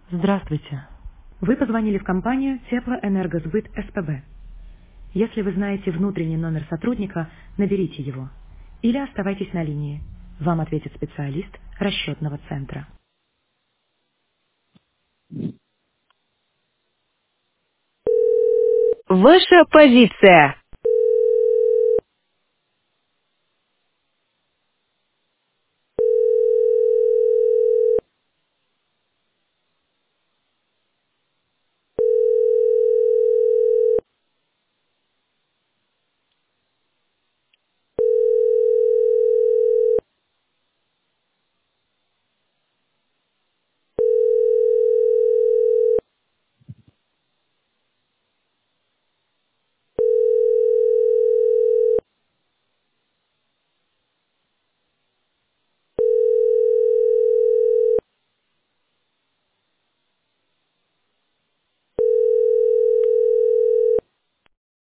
Здравствуйте. Вы позвонили в компанию Теплоэнергосбыт СПБ. Если вы знаете внутренний номер сотрудника, наберите его. Или оставайтесь на линии. Вам ответит специалист расчетного центра. Ваша позиция.